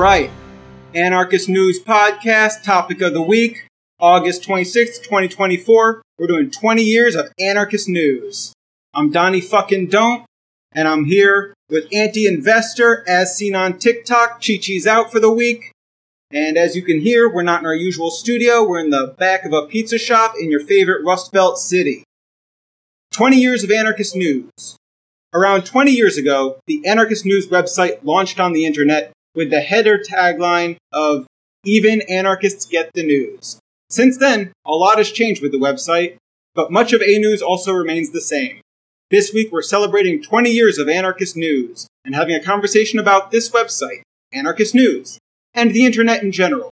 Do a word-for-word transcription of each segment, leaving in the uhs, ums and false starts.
right. Anarchist News Podcast, topic of the week, August twenty-sixth, twenty twenty-four. We're doing twenty years of Anarchist News. I'm Donnie fucking Don't, and I'm here with Anti-Investor, as seen on TikTok. Chi-Chi's out for the week. And as you can hear, we're not in our usual studio. We're in the back of a pizza shop in your favorite Rust Belt city. twenty years of Anarchist News. Around twenty years ago, the Anarchist News website launched on the internet with the header tagline of "Even Anarchists Get the News." Since then, a lot has changed with the website, but much of A-News also remains the same. This week, we're celebrating twenty years of Anarchist News and having a conversation about this website, Anarchist News, and the internet in general.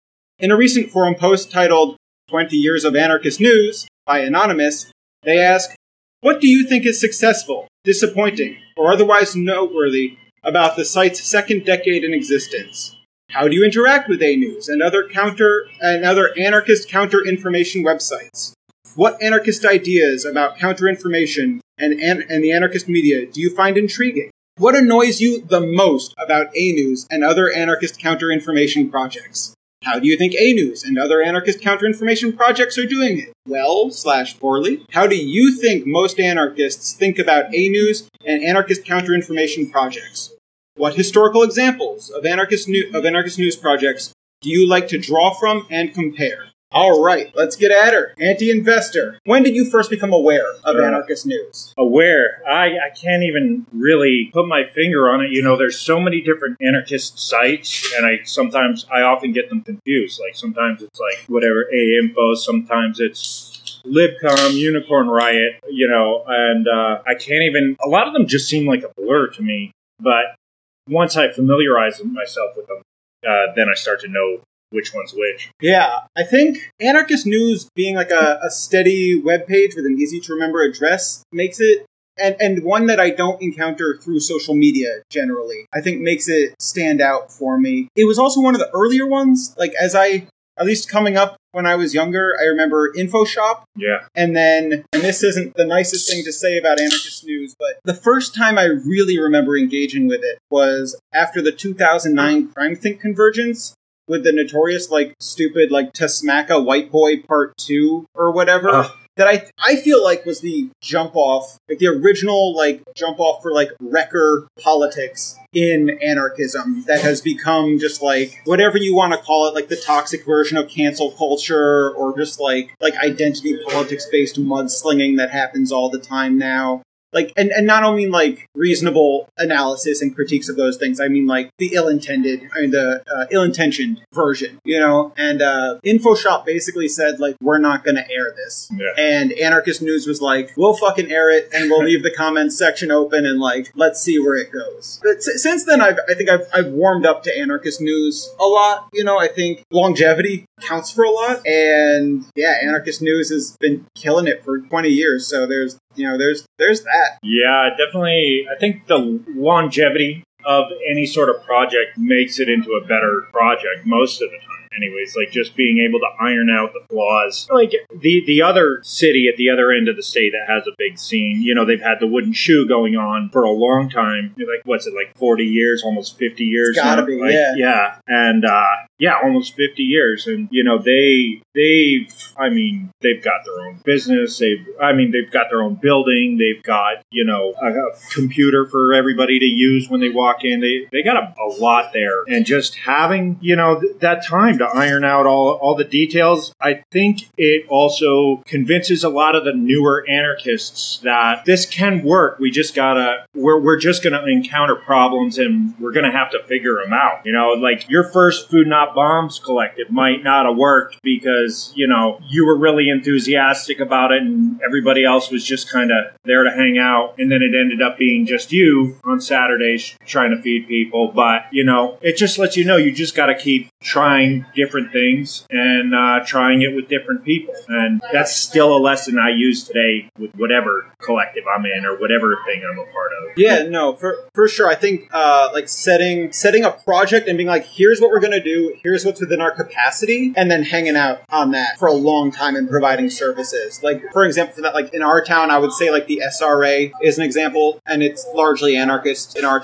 In a recent forum post titled twenty years of Anarchist News by Anonymous, they ask, what do you think is successful, disappointing, or otherwise noteworthy about the site's second decade in existence? How do you interact with A-News and other counter and other anarchist counter-information websites? What anarchist ideas about counter-information and, and, and the anarchist media do you find intriguing? What annoys you the most about A-News and other anarchist counter-information projects? How do you think A-News and other anarchist counter-information projects are doing it? Well, slash poorly. How do you think most anarchists think about A-News and anarchist counter-information projects? What historical examples of anarchist, new- of anarchist news projects do you like to draw from and compare? All right, let's get at her. Anti-Investor, when did you first become aware of uh, anarchist news? Aware? I, I can't even really put my finger on it. You know, there's so many different anarchist sites, and I sometimes, I often get them confused. Like, sometimes it's like, whatever, A-Info, sometimes it's Libcom, Unicorn Riot, you know, and uh, I can't even, a lot of them just seem like a blur to me, but once I familiarize myself with them, uh, then I start to know which one's which. Yeah, I think Anarchist News being like a, a steady webpage with an easy-to-remember address makes it, and, and one that I don't encounter through social media generally, I think makes it stand out for me. It was also one of the earlier ones, like as I, at least coming up when I was younger, I remember InfoShop. Yeah. And then, and this isn't the nicest thing to say about Anarchist News, but the first time I really remember engaging with it was after the two thousand nine CrimethInc convergence, with the notorious, like, stupid, like, Tasmaka White Boy Part two or whatever, uh. that I I feel like was the jump-off, like, the original, like, jump-off for, like, wrecker politics in anarchism that has become just, like, whatever you want to call it, like, the toxic version of cancel culture or just, like, like identity politics-based mudslinging that happens all the time now. Like, and, and not only, like, reasonable analysis and critiques of those things, I mean, like, the ill-intended, I mean, the uh, ill-intentioned version, you know? And uh, InfoShop basically said, like, we're not going to air this. Yeah. And Anarchist News was like, we'll fucking air it, and we'll leave the comments section open, and, like, let's see where it goes. But s- since then, I've, I think I've, I've warmed up to Anarchist News a lot, you know? I think longevity counts for a lot, and, yeah, Anarchist News has been killing it for twenty years, so there's You know, there's there's that. Yeah, definitely. I think the longevity of any sort of project makes it into a better project most of the time. Anyways, like just being able to iron out the flaws. Like the the other city at the other end of the state that has a big scene, you know, they've had the Wooden Shoe going on for a long time. Like, what's it, like forty years, almost fifty years? It's gotta now? be, like, yeah. Yeah, and uh, yeah, almost fifty years. And, you know, they, they've, I mean, they've got their own business. They've, I mean, they've got their own building. They've got, you know, a, a computer for everybody to use when they walk in. They, they got a, a lot there. And just having, you know, th- that time to iron out all all the details, I think it also convinces a lot of the newer anarchists that this can work. We just gotta, we're, we're just gonna encounter problems and we're gonna have to figure them out. You know, like your first Food Not Bombs collective might not have worked because, you know, you were really enthusiastic about it and everybody else was just kind of there to hang out. And then it ended up being just you on Saturdays trying to feed people. But, you know, it just lets you know you just gotta keep trying different things and uh, trying it with different people. And that's still a lesson I use today with whatever collective I'm in or whatever thing I'm a part of. Yeah, no, for for sure. I think uh, like setting setting a project and being like, here's what we're going to do, here's what's within our capacity, and then hanging out on that for a long time and providing services. Like, for example, for that, like in our town, I would say like the S R A is an example, and it's largely anarchist in our town.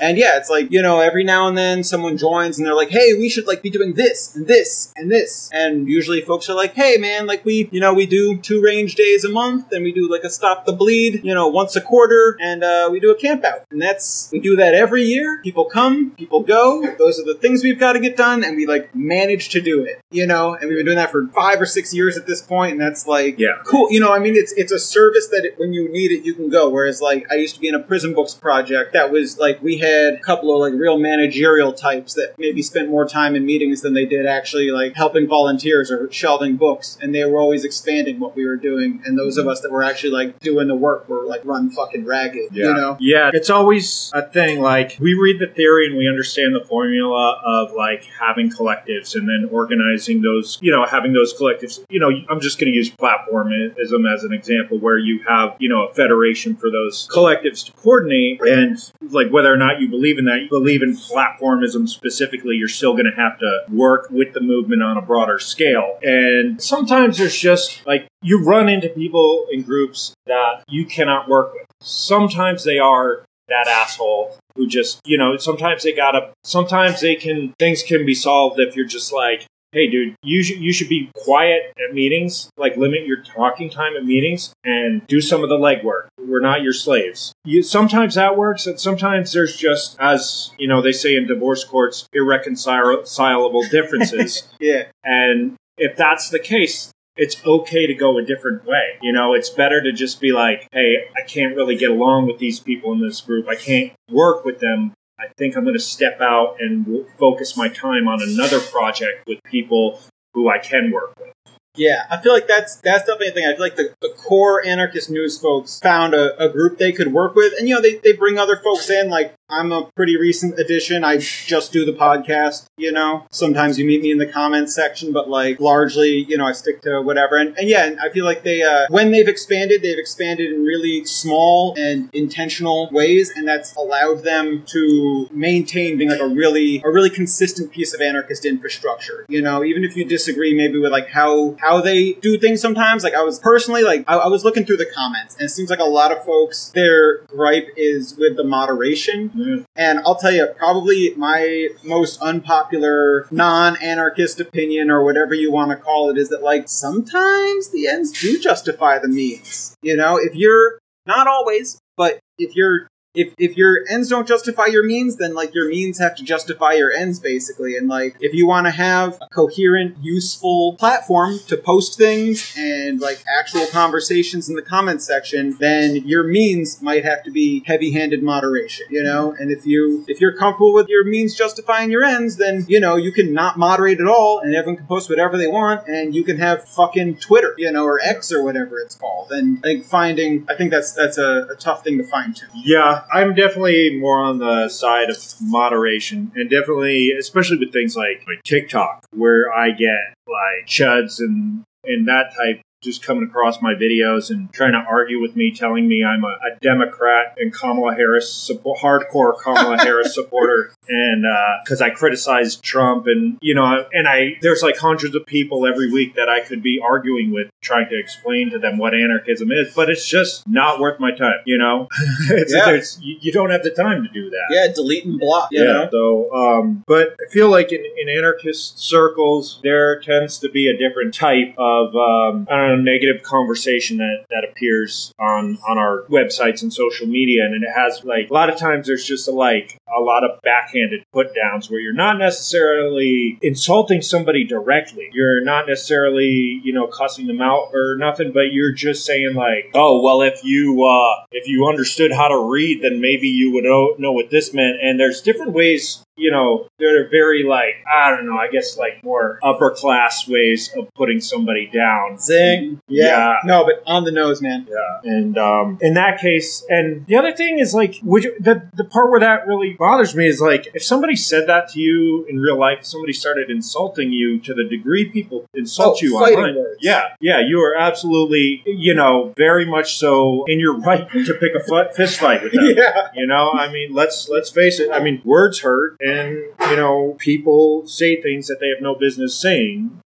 And yeah, it's like, you know, every now and then someone joins and they're like, hey, we should like be doing this and this and this. And usually folks are like, hey man, like we, you know, we do two range days a month and we do like a stop the bleed, you know, once a quarter, and uh, we do a camp out. And that's, we do that every year. People come, people go. Those are the things we've got to get done, and we like manage to do it, you know, and we've been doing that for five or six years at this point, and that's like, yeah, cool. You know, I mean, it's it's a service that it, when you need it, you can go. Whereas like I used to be in a prison books project that was like, we had a couple of like real managerial types that maybe spent more time in meetings than they did actually like helping volunteers or shelving books, and they were always expanding what we were doing, and those of us that were actually like doing the work were like run fucking ragged, yeah. you know? Yeah, it's always a thing, like we read the theory and we understand the formula of like having collectives and then organizing those, you know, having those collectives, you know, I'm just going to use platformism as an example, where you have, you know, a federation for those collectives to coordinate, and like whether or not you believe in that, you believe in platformism specifically, you're still going to have to work with the movement on a broader scale. And sometimes there's just like, you run into people in groups that you cannot work with. Sometimes they are that asshole who just, you know, sometimes they gotta, sometimes they can, things can be solved if you're just like, hey dude, you should, you should be quiet at meetings, like limit your talking time at meetings and do some of the legwork. We're not your slaves. You, sometimes that works, and sometimes there's just, as, you know, they say in divorce courts, irreconcilable differences. Yeah. And if that's the case, it's okay to go a different way. You know, it's better to just be like, hey, I can't really get along with these people in this group. I can't work with them. I think I'm going to step out and focus my time on another project with people who I can work with. Yeah, I feel like that's that's definitely a thing. I feel like the, the core Anarchist News folks found a, a group they could work with. And, you know, they, they bring other folks in. Like, I'm a pretty recent addition. I just do the podcast, you know. Sometimes you meet me in the comments section, but, like, largely, you know, I stick to whatever. And, and yeah, I feel like they, uh, when they've expanded, they've expanded in really small and intentional ways. And that's allowed them to maintain being, like, a really, a really consistent piece of anarchist infrastructure. You know, even if you disagree maybe with, like, how... how they do things sometimes. Like I was personally, like I, I was looking through the comments, and it seems like a lot of folks, their gripe is with the moderation. Mm. And I'll tell you, probably my most unpopular non-anarchist opinion, or whatever you want to call it, is that like sometimes the ends do justify the means. You know, if you're, not always, but if you're If if your ends don't justify your means, then, like, your means have to justify your ends, basically. And, like, if you want to have a coherent, useful platform to post things and, like, actual conversations in the comments section, then your means might have to be heavy-handed moderation, you know? And if, you, if you're comfortable with your means justifying your ends, then, you know, you can not moderate at all, and everyone can post whatever they want, and you can have fucking Twitter, you know, or X or whatever it's called. And I think finding, I think that's, that's a, a tough thing to find, too. Yeah. I'm definitely more on the side of moderation, and definitely, especially with things like, like TikTok, where I get like chuds and, and that type just coming across my videos and trying to argue with me, telling me I'm a, a Democrat and Kamala Harris, support, hardcore Kamala Harris supporter, and because uh, I criticized Trump, and you know, and I there's like hundreds of people every week that I could be arguing with, trying to explain to them what anarchism is, but it's just not worth my time, you know. it's, yeah. there's, you, you don't have the time to do that. Yeah, delete and block. You yeah. know? So, um, but I feel like in, in anarchist circles, there tends to be a different type of um, I don't know. negative conversation that, that appears on, on our websites and social media. And it has like, a lot of times there's just a, like a lot of backhanded put downs where you're not necessarily insulting somebody directly. You're not necessarily, you know, cussing them out or nothing, but you're just saying like, oh, well, if you, uh, if you understood how to read, then maybe you would know, know what this meant. And there's different ways, you know, they're very like, I don't know, I guess like more upper class ways of putting somebody down. Zing. Yeah. yeah. No, but on the nose, man. Yeah. And um, in that case, and the other thing is like, would you, the, the part where that really bothers me is like, if somebody said that to you in real life, if somebody started insulting you to the degree people insult oh, you online. Words. Yeah. Yeah. You are absolutely, you know, very much so in your right to pick a f- fist fight with them. Yeah. You know, I mean, let's, let's face it. I mean, words hurt. And, you know, people say things that they have no business saying.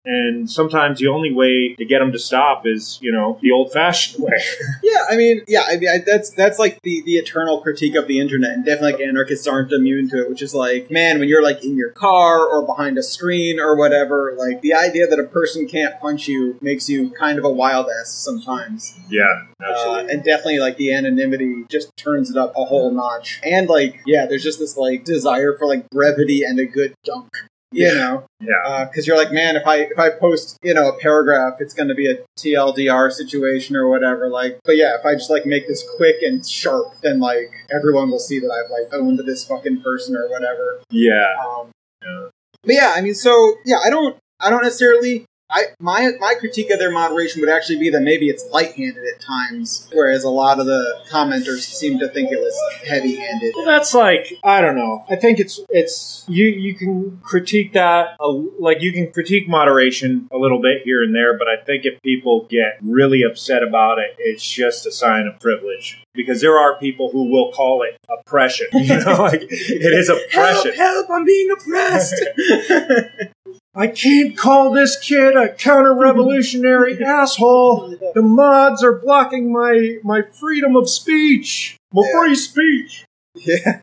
And sometimes the only way to get them to stop is, you know, the old-fashioned way. Yeah, I mean, yeah, I mean, I, that's that's like the, the eternal critique of the internet, and definitely like anarchists aren't immune to it, which is like, man, when you're like in your car or behind a screen or whatever, like the idea that a person can't punch you makes you kind of a wild ass sometimes. Yeah, absolutely. Uh, and definitely like the anonymity just turns it up a whole notch. And like, yeah, there's just this like desire for like brevity and a good dunk. You know, yeah, because uh, you're like, man, if I if I post, you know, a paragraph, it's going to be a T L D R situation or whatever. Like, but yeah, if I just like make this quick and sharp, then like everyone will see that I've like owned this fucking person or whatever. Yeah. Um, yeah. But yeah, I mean, so yeah, I don't, I don't necessarily. I my my critique of their moderation would actually be that maybe it's light-handed at times, whereas a lot of the commenters seem to think it was heavy-handed. Well, that's like, I don't know. I think it's it's you you can critique that a, like you can critique moderation a little bit here and there, but I think if people get really upset about it, it's just a sign of privilege. Because there are people who will call it oppression. You know, like it is oppression. Help! Help! I'm being oppressed. I can't call this kid a counter-revolutionary asshole. The mods are blocking my, my freedom of speech. My Yeah. free speech. Yeah.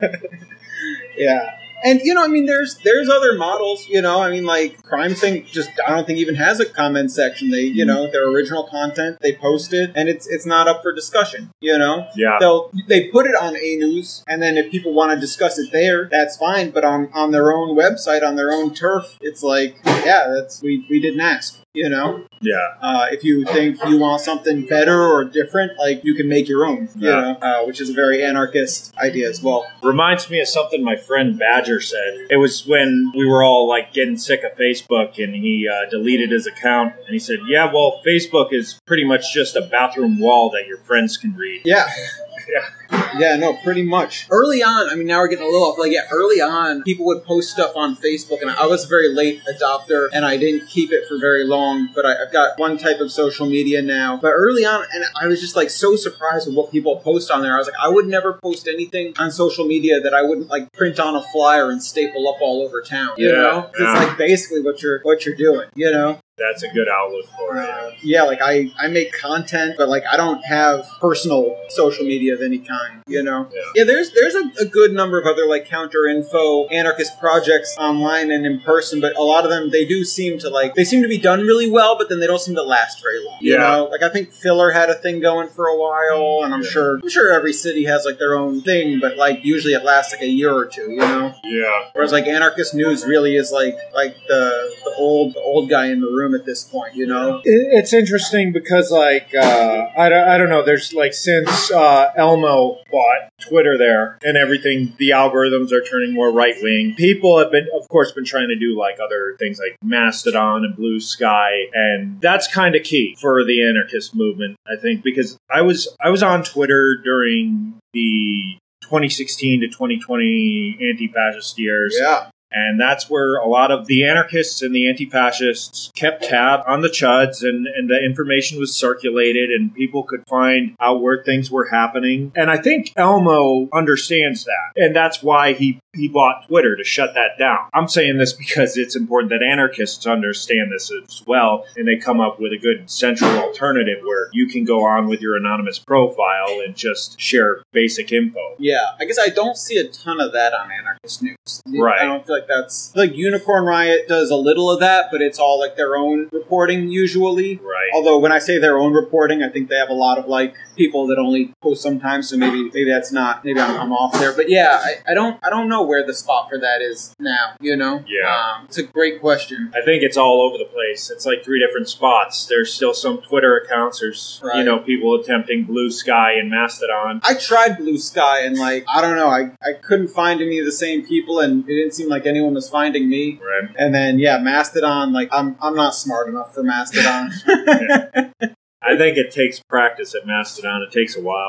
Yeah. And, you know, I mean, there's there's other models, you know, I mean, like, Crime Sync just, I don't think even has a comment section. They, you know, their original content, they post it, and it's it's not up for discussion, you know? Yeah. They'll, they put it on A News, and then if people want to discuss it there, that's fine, but on, on their own website, on their own turf, it's like, yeah, that's, we, we didn't ask. You know, Yeah. uh, if you think you want something better or different, like you can make your own. You Yeah. know, uh, which is a very anarchist idea as well. Reminds me of something my friend Badger said. It was when we were all like getting sick of Facebook, and he uh, deleted his account, and he said, "Yeah, well, Facebook is pretty much just a bathroom wall that your friends can read." Yeah. Yeah. Yeah, no, pretty much. Early on, I mean, now we're getting a little off. Like, yeah, early on, people would post stuff on Facebook, and I was a very late adopter, and I didn't keep it for very long, but I, I've got one type of social media now. But early on, and I was just, like, so surprised with what people post on there. I was like, I would never post anything on social media that I wouldn't, like, print on a flyer and staple up all over town, you Yeah, know? yeah. It's, like, basically what you're what you're doing, you know? That's a good outlook for it. Uh, yeah, like I, I make content, but like I don't have personal social media of any kind, you know? Yeah. Yeah, there's there's a, a good number of other like counter info anarchist projects online and in person, but a lot of them, they do seem to like, they seem to be done really well, but then they don't seem to last very long. You Yeah. know? Like I think Filler had a thing going for a while, and I'm Yeah. sure I'm sure every city has like their own thing, but like usually it lasts like a year or two, you know? Yeah. Whereas like Anarchist News really is like like the the old the old guy in the room at this point, you know? It- It's interesting because, like, uh, I, don't, I don't know, there's, like, since uh, Elmo bought Twitter there and everything, the algorithms are turning more right-wing. People have been, of course, been trying to do, like, other things like Mastodon and Blue Sky, and that's kind of key for the anarchist movement, I think, because I was I was on Twitter during the twenty sixteen to twenty twenty anti-fascist years. Yeah. And that's where a lot of the anarchists and the anti-fascists kept tab on the chuds, and, and the information was circulated, and people could find out where things were happening. And I think Elmo understands that. And that's why he, he bought Twitter, to shut that down. I'm saying this because it's important that anarchists understand this as well, and they come up with a good central alternative where you can go on with your anonymous profile and just share basic info. Yeah, I guess I don't see a ton of that on Anarchist News. Right. I don't feel like that's... Like, Unicorn Riot does a little of that, but it's all, like, their own reporting, usually. Right. Although, when I say their own reporting, I think they have a lot of, like, people that only post sometimes, so maybe maybe that's not... Maybe I'm, I'm off there. But, yeah, I, I don't I don't know where the spot for that is now, you know? Yeah. Um, it's a great question. I think it's all over the place. It's like three different spots. There's still some Twitter accounts. There's, Right. you know, people attempting Blue Sky and Mastodon. I tried Blue Sky, and, like, I don't know, I, I couldn't find any of the same people, and it didn't seem like anyone was finding me. Right. And then, yeah, Mastodon, like, I'm I'm not smart enough for Mastodon. I think it takes practice at Mastodon. It takes a while.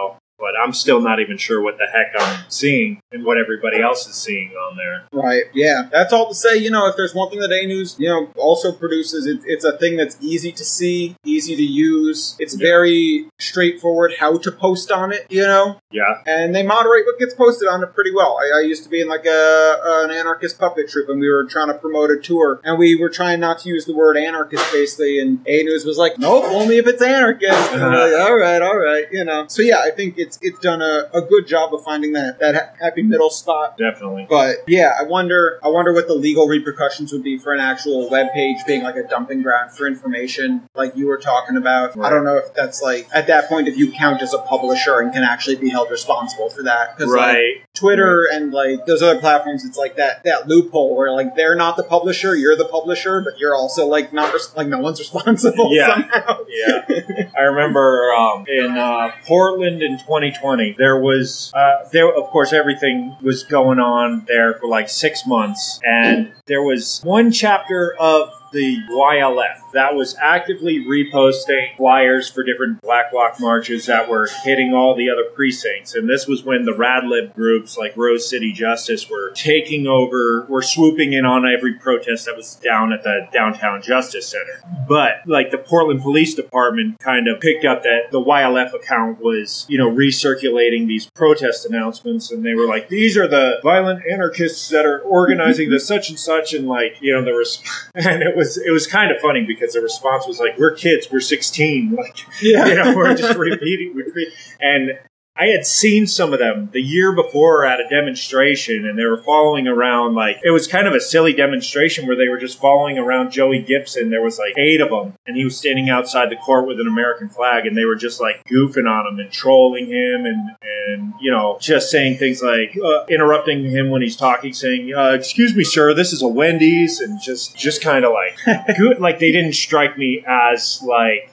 but I'm still not even sure what the heck I'm seeing and what everybody else is seeing on there. Right. Yeah. That's all to say, you know, if there's one thing that A News, you know, also produces, it, it's a thing that's easy to see, easy to use. It's Yeah. very straightforward how to post on it, you know? Yeah. And they moderate what gets posted on it pretty well. I, I used to be in like a an anarchist puppet troupe, and we were trying to promote a tour, and we were trying not to use the word anarchist basically, and A News was like, nope, only if it's anarchist. And we're like, all right, all right, you know. So yeah, I think it's it's done a, a good job of finding that that ha- happy middle spot. Definitely. But yeah, I wonder I wonder what the legal repercussions would be for an actual web page being like a dumping ground for information like you were talking about. Right. I don't know if that's like at that point if you count as a publisher and can actually be held responsible for that. 'Cause, Right. like, Twitter and like those other platforms, it's like that that loophole where like they're not the publisher, you're the publisher, but you're also like not res- like no one's responsible Yeah. somehow. Yeah. I remember um, in uh, Portland in twenty twenty, there was, uh, there of course, everything was going on there for like six months. And there was one chapter of the Y L F that was actively reposting flyers for different Black Bloc marches that were hitting all the other precincts. And this was when the Radlib groups like Rose City Justice were taking over, were swooping in on every protest that was down at the Downtown Justice Center. But like the Portland Police Department kind of picked up that the Y L F account was, you know, recirculating these protest announcements. And they were like, these are the violent anarchists that are organizing the such and such. And like, you know, there was, and it was, it was kind of funny because the response was like, we're kids, we're sixteen. Like, Yeah. you know, we're just repeating, repeating. And I had seen some of them the year before at a demonstration, and they were following around, like, it was kind of a silly demonstration where they were just following around Joey Gibson. There was like eight of them, and he was standing outside the court with an American flag, and they were just like goofing on him and trolling him and, and you know, just saying things like, uh, interrupting him when he's talking, saying, uh, excuse me, sir, this is a Wendy's, and just, just kind of like, good, like they didn't strike me as like,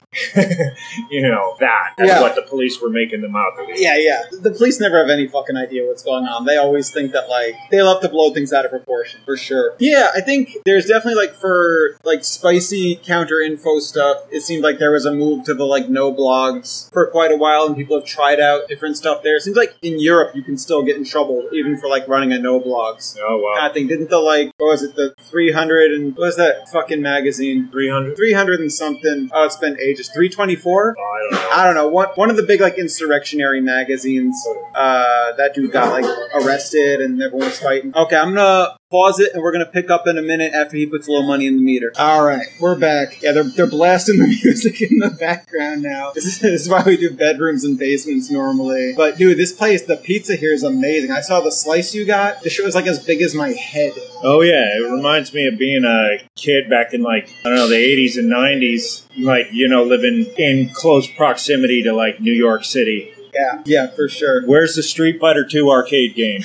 you know, that, as Yeah. what the police were making them out to be. Yeah, yeah. The police never have any fucking idea what's going on. They always think that, like, they love to blow things out of proportion, for sure. Yeah, I think there's definitely, like, for, like, spicy counter-info stuff, it seemed like there was a move to the, like, no blogs for quite a while, and people have tried out different stuff there. It seems like in Europe you can still get in trouble, even for, like, running a no blogs. Oh, wow. I think, didn't the, like, what was it, the three hundred and, what was that fucking magazine? three hundred? three hundred and something. Oh, it's been ages. three twenty-four? Oh, I don't know. I don't know. One one of the big like insurrectionary magazines. Uh, that dude got like arrested and everyone was fighting. Okay, I'm gonna pause it and we're gonna pick up in a minute after he puts a little money in the meter. All right, we're back. Yeah, they're they're blasting the music in the background now. This is, this is why we do bedrooms and basements normally. But dude, this place, the pizza here is amazing. I saw the slice you got. This shit was like as big as my head. Oh, yeah. It reminds me of being a kid back in, like, I don't know, the eighties and nineties. Like, you know, living in close proximity to, like, New York City. Yeah, yeah, for sure. Where's the Street Fighter two arcade game?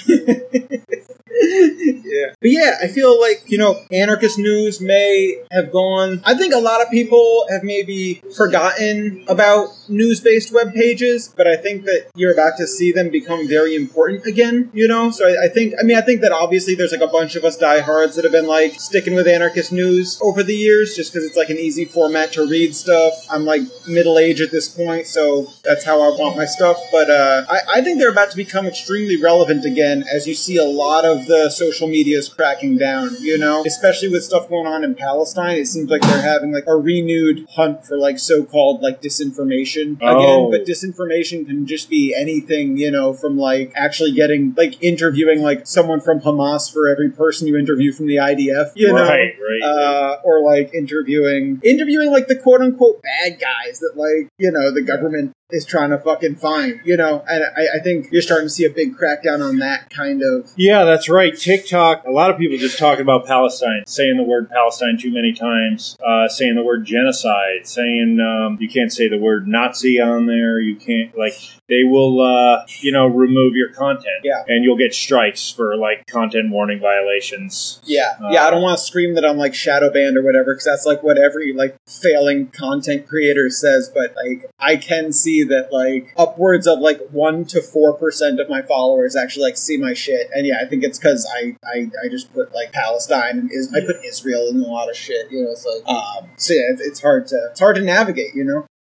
Yeah. But yeah, I feel like, you know, anarchist news may have gone. I think a lot of people have maybe forgotten about news-based web pages, but I think that you're about to see them become very important again, you know? So I, I think, I mean, I think that obviously there's like a bunch of us diehards that have been like sticking with anarchist news over the years just because it's like an easy format to read stuff. I'm like middle-aged at this point, so that's how I want my stuff. But uh, I, I think they're about to become extremely relevant again as you see a lot of the social medias cracking down, you know? Especially with stuff going on in Palestine, it seems like they're having like a renewed hunt for like so-called like disinformation again. Oh. But disinformation can just be anything, you know, from like actually getting like interviewing like someone from Hamas for every person you interview from the I D F, you know? Right, right. Uh, or like interviewing interviewing like the quote-unquote bad guys that like, you know, the government is trying to fucking find, you know? And I, I think you're starting to see a big crackdown on that kind of. Yeah, that's right. TikTok, a lot of people just talking about Palestine, saying the word Palestine too many times, uh, saying the word genocide, saying um, you can't say the word Nazi on there. You can't, like, they will, uh, you know, remove your content. Yeah. And you'll get strikes for, like, content warning violations. Yeah. Uh, yeah, I don't want to scream that I'm, like, shadow banned or whatever, because that's, like, what every, like, failing content creator says, but, like, I can see that, like, upwards of, like, one to four percent of my followers actually, like, see my shit. And, yeah, I think it's because I, I, I just put, like, Palestine and is- I put Israel in a lot of shit, you know, it's like, um, so, yeah, it's, it's hard to, it's hard to navigate, you know?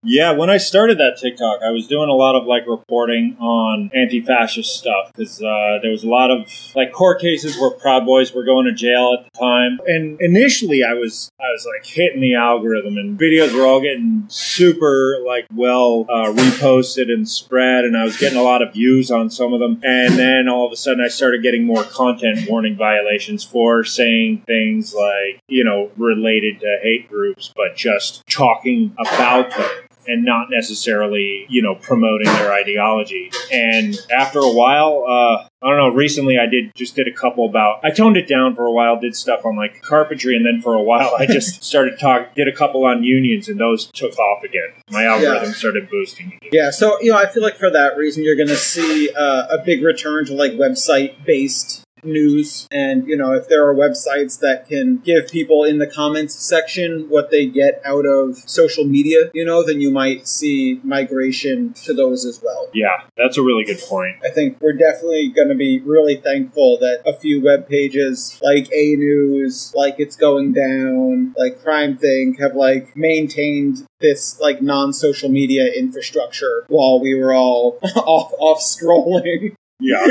Yeah, when I started that TikTok, I was doing a lot of like reporting on anti-fascist stuff because uh, there was a lot of like court cases where Proud Boys were going to jail at the time. And initially, I was I was like hitting the algorithm, and videos were all getting super like well uh, reposted and spread, and I was getting a lot of views on some of them. And then all of a sudden, I started getting more content warning violations for saying things like, you know, related to hate groups, but just talking about them and not necessarily, you know, promoting their ideology. And after a while, uh, I don't know, recently I did just did a couple about, I toned it down for a while, did stuff on like carpentry, and then for a while I just started talk, did a couple on unions, and those took off again. My algorithm Yeah. started boosting. Yeah, so, you know, I feel like for that reason, you're going to see uh, a big return to, like, website-based news. And, you know, if there are websites that can give people in the comments section what they get out of social media, you know, then you might see migration to those as well. Yeah, that's a really good point. I think we're definitely going to be really thankful that a few web pages like A News, like It's Going Down, like Crime Think have like maintained this like non-social media infrastructure while we were all off off scrolling. Yeah.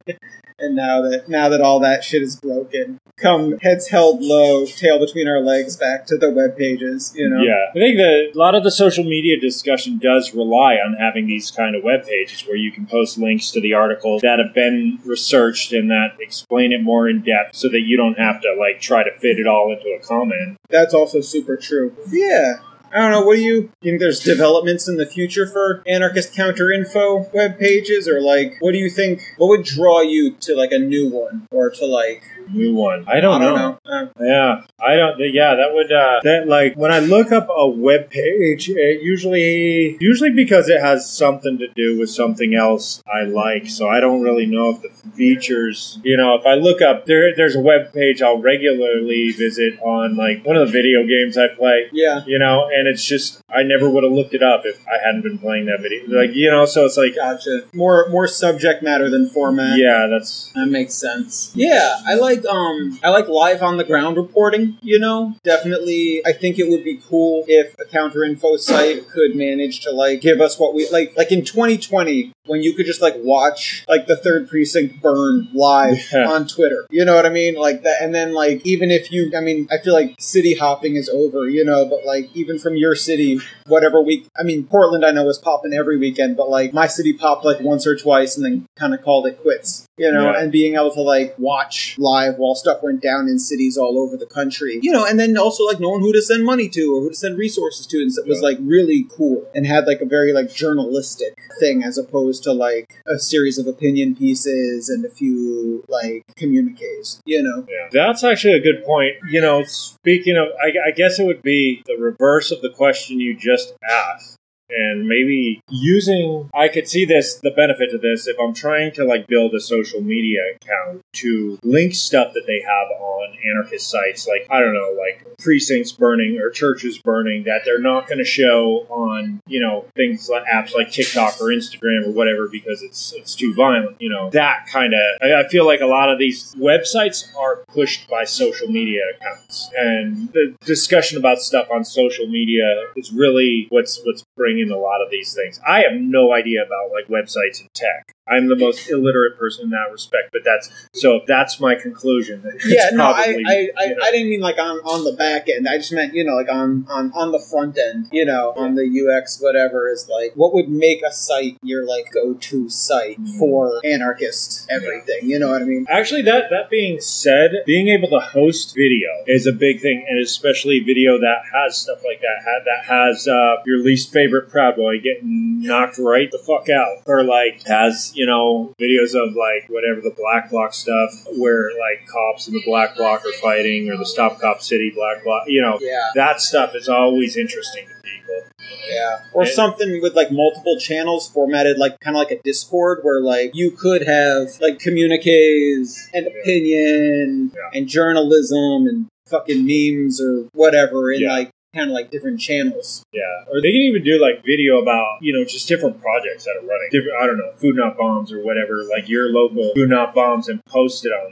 And now that now that all that shit is broken, come heads held low, tail between our legs, back to the web pages, you know? Yeah. I think that a lot of the social media discussion does rely on having these kind of web pages where you can post links to the articles that have been researched and that explain it more in depth so that you don't have to like try to fit it all into a comment. That's also super true. Yeah. I don't know, what do you think there's developments in the future for anarchist counterinfo web pages, or like what do you think, what would draw you to like a new one, or to like New one. I don't, I don't know. know. Uh, Yeah, I don't. Yeah, that would. Uh, that like when I look up a web page, it usually, usually because it has something to do with something else I like. So I don't really know if the features. You know, if I look up there, there's a web page I'll regularly visit on like one of the video games I play. yeah. You know, and it's just I never would have looked it up if I hadn't been playing that video. Like you know, so it's like Gotcha. More more subject matter than format. yeah, that's That makes sense. Yeah, I like um I like live on the ground reporting, you know? Definitely I think it would be cool if a counterinfo site could manage to like give us what we like like in twenty twenty when you could just like watch like the third precinct burn live Yeah. on Twitter. You know what I mean? Like that, and then like even if you I mean, I feel like city hopping is over, you know, but like even from your city, whatever week I mean Portland I know was popping every weekend, but like my city popped like once or twice and then kind of called it quits. You know, Yeah. and being able to like watch live while stuff went down in cities all over the country. You know, and then also like knowing who to send money to or who to send resources to and stuff was Yeah. like really cool and had like a very like journalistic thing as opposed to like a series of opinion pieces and a few like communiques, you know? Yeah, that's actually a good point. You know, speaking of, I, I guess it would be the reverse of the question you just asked. And maybe using, I could see this, the benefit to this, if I'm trying to like build a social media account to link stuff that they have on anarchist sites, like, I don't know, like precincts burning or churches burning that they're not going to show on, you know, things like apps like TikTok or Instagram or whatever because it's it's too violent, you know, that kind of, I, I feel like a lot of these websites are pushed by social media accounts. And the discussion about stuff on social media is really what's what's bringing a lot of these things. I have no idea about like websites and tech. I'm the most illiterate person in that respect, but that's so if that's my conclusion. Then it's Yeah, no, I, probably, I, I, you know, I didn't mean like on, on the back end. I just meant, you know, like on, on, on the front end, you know, on the U X, whatever, is like, what would make a site your like go-to site Mm. for anarchist everything, you know what I mean? Actually, that, that being said, being able to host video is a big thing, and especially video that has stuff like that, ha- that has uh, your least favorite Proud Boy getting knocked right the fuck out, or like has, you know, videos of like whatever the Black Bloc stuff, where like cops in the Black Bloc are fighting, or the Stop Cop City Black Bloc, you know, Yeah. that stuff is always interesting to people. Yeah. Or And- something with like multiple channels formatted like kind of like a Discord where like you could have like communiques and opinion Yeah. and journalism and fucking memes or whatever in Yeah. like kind of like different channels. Yeah, or they can even do like video about, you know, just different projects that are running. Different, I don't know, Food Not Bombs or whatever, like your local Food Not Bombs, and post it on there.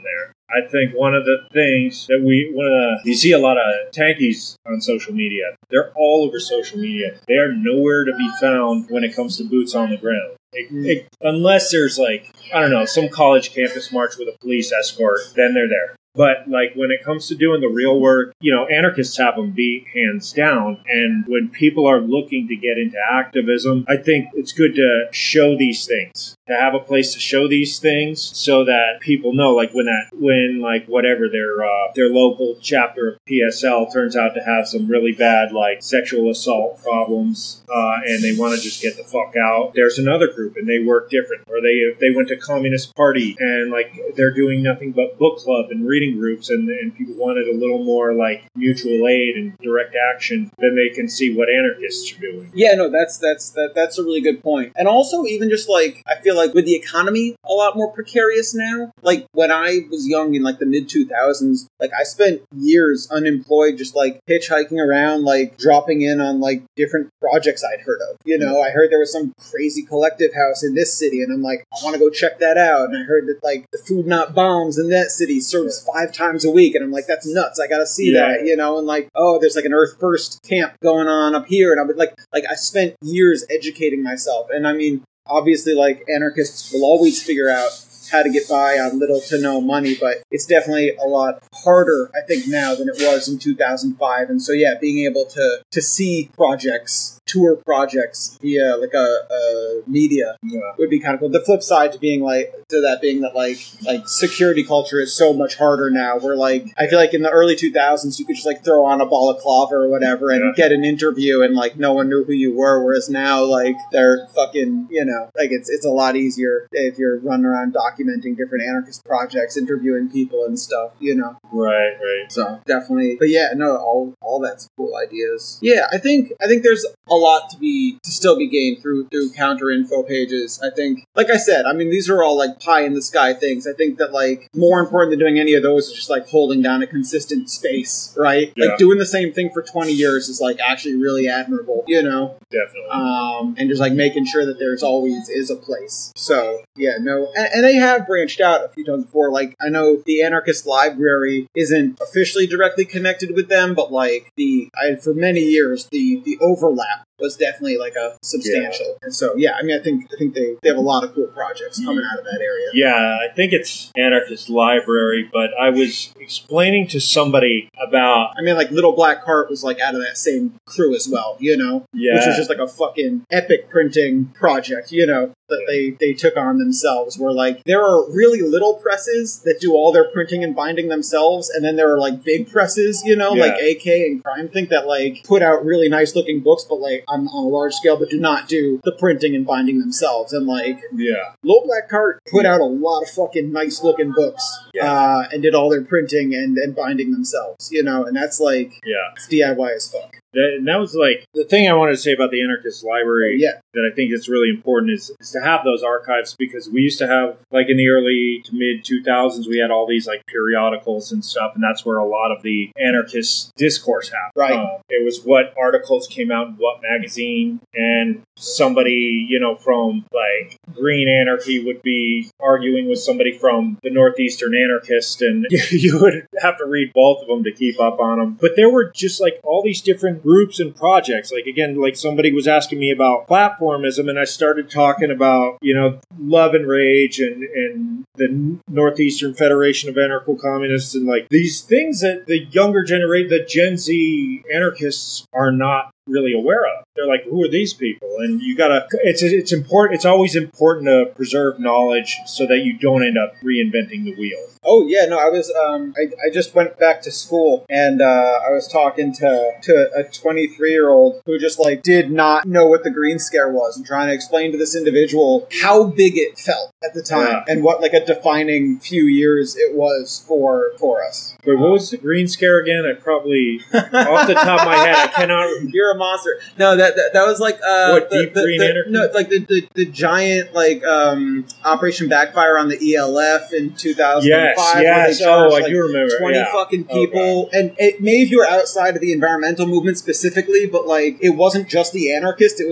I think one of the things that we, one of the, you see a lot of tankies on social media. They're all over social media. They are nowhere to be found when it comes to boots on the ground. It, it, unless there's like, I don't know, some college campus march with a police escort, then they're there. But, like, when it comes to doing the real work, you know, anarchists have them beat hands down. And when people are looking to get into activism, I think it's good to show these things, to have a place to show these things so that people know, like, when that, when, like, whatever, their, uh, their local chapter of P S L turns out to have some really bad, like, sexual assault problems, uh, and they want to just get the fuck out. There's another group, and they work different. Or they, they went to Communist Party, and, like, they're doing nothing but book club and reading groups, and, and people wanted a little more like mutual aid and direct action, then they can see what anarchists are doing. Yeah, no, that's that's that that's a really good point. And also, even just like I feel like with the economy a lot more precarious now. Like when I was young in like the mid two thousands, like I spent years unemployed, just like hitchhiking around, like dropping in on like different projects I'd heard of. You know, I heard there was some crazy collective house in this city, and I'm like, I want to go check that out. And I heard that like the Food Not Bombs in that city serves five times a week, and I'm like, that's nuts. I gotta see yeah. that, you know. And like, oh, there's like an Earth First camp going on up here, and I'm like, like I spent years educating myself. And I mean, obviously, like anarchists will always figure out how to get by on little to no money, but it's definitely a lot harder, I think, now than it was in two thousand five. And so, yeah, being able to to see projects, tour projects via like a, a media yeah. would be kind of cool. The flip side to being like to that being that like like security culture is so much harder now. Where like I feel like in the early two thousands you could just like throw on a balaclava or whatever and yeah. get an interview and like no one knew who you were. Whereas now like they're fucking, you know, like it's it's a lot easier if you're running around documenting different anarchist projects, interviewing people and stuff, you know. Right, right. So definitely, but yeah, no, all all that's cool ideas. Yeah, I think I think there's a lot to be to still be gained through through counter info pages. I think, like I said, I mean these are all like pie in the sky things. I think that like more important than doing any of those is just like holding down a consistent space, right? Yeah. Like doing the same thing for twenty years is like actually really admirable, you know. Definitely. Um, and just like making sure that there's always is a place. So yeah, no, and, and they have branched out a few times before. Like I know the Anarchist Library isn't officially directly connected with them, but like the I for many years the the overlap was definitely like a substantial. Yeah. And so yeah, I mean I think I think they, they have a lot of cool projects coming out of that area. Yeah, I think it's Anarchist Library, but I was explaining to somebody about I mean like Little Black Cart was like out of that same crew as well, you know? Yeah. Which was just like a fucking epic printing project, you know, that they, they took on themselves, where like there are really little presses that do all their printing and binding themselves, and then there are like big presses, you know, Yeah. like A K and Crime Think that like put out really nice looking books, but like on, on a large scale, but do not do the printing and binding themselves. And like yeah. Little Black Cart put out a lot of fucking nice looking books, Yeah. uh, and did all their printing and, and binding themselves, you know, and that's like Yeah. it's D I Y as fuck. That, and that was like the thing I wanted to say about the Anarchist Library. Yeah. That I think is really important is, is to have those archives, because we used to have, like in the early to mid two thousands, we had all these like periodicals and stuff, and that's where a lot of the anarchist discourse happened. Right. Um, it was what articles came out in what magazine, and somebody, you know, from like Green Anarchy would be arguing with somebody from the Northeastern Anarchist, and you would have to read both of them to keep up on them. But there were just like all these different groups and projects. Like again, like somebody was asking me about platformism, and I started talking about, you know, Love and Rage and, and the Northeastern Federation of Anarcho Communists, and like these things that the younger generation, the Gen Z anarchists, are not really aware of. They're like, who are these people? And you gotta, it's it's important, it's always important to preserve knowledge so that you don't end up reinventing the wheel. Oh yeah, no, I was um I, I just went back to school, and uh I was talking to to a twenty-three year old who just like did not know what the Green Scare was, and trying to explain to this individual how big it felt at the time, Yeah. and what like a defining few years it was for for us. Wait, what was the Green Scare again? I probably, off the top of my head, I cannot. You're a monster. No, that that, that was like uh What, the, Deep the, Green the, Anarchy? no, it's like the, the the giant like um Operation Backfire on the E L F in two thousand five. Yes, where yes. they charged, Oh, I like, do remember. twenty Yeah. fucking people, and it, maybe if you were outside of the environmental movement specifically, but like it wasn't just the anarchists. It was like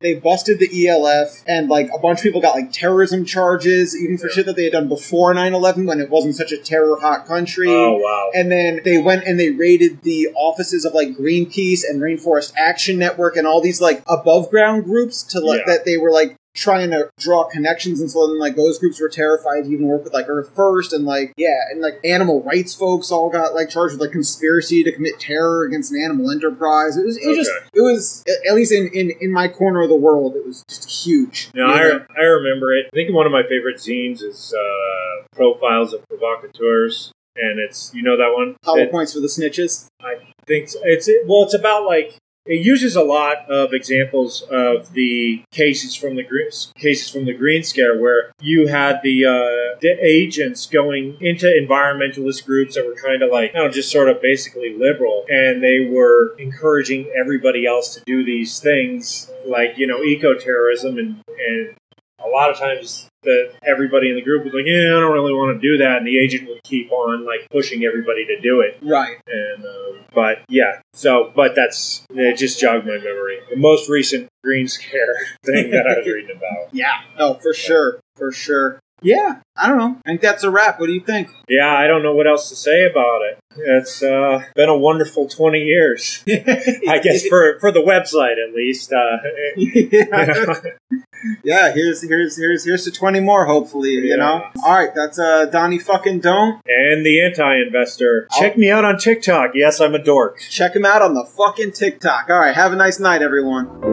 they busted the E L F, and like a bunch of people got like terrorism charges, even for shit that they had done before nine eleven when it wasn't such a terror hot country. Oh, wow. And then they went and they raided the offices of like Greenpeace and Rainforest Action Network and all these like above ground groups to like Yeah. that they were like trying to draw connections, and so then like those groups were terrified to even work with like Earth First, and like yeah, and like animal rights folks all got like charged with like conspiracy to commit terror against an animal enterprise. It was it was Okay. just it was at least in, in in my corner of the world, it was just huge. No, You I, know? I remember it. I think one of my favorite zines is uh, Profiles of Provocateurs, and it's, you know that one? Hollow It- points for the snitches. I think so. it's it, well, it's about like it uses a lot of examples of the cases from the green, cases from the Green Scare, where you had the uh, the agents going into environmentalist groups that were kind of like, you know, just sort of basically liberal, and they were encouraging everybody else to do these things like, you know, eco-terrorism, and and a lot of times that everybody in the group was like, yeah, I don't really want to do that, and the agent would keep on like pushing everybody to do it. Right. And um, but yeah, so but that's it. Just jogged my memory. The most recent Green Scare thing that I was reading about. Yeah. Oh, for sure. For sure. Yeah. I don't know. I think that's a wrap. What do you think? Yeah, I don't know what else to say about it. It's uh, been a wonderful twenty years, I guess, for for the website at least. Uh, you know. Yeah, here's here's here's here's to twenty more, hopefully, you Yeah. know. All right, that's uh Donnie fucking don't. And the anti-investor. Check me out on TikTok. Yes, I'm a dork. Check him out on the fucking TikTok. All right, have a nice night, everyone.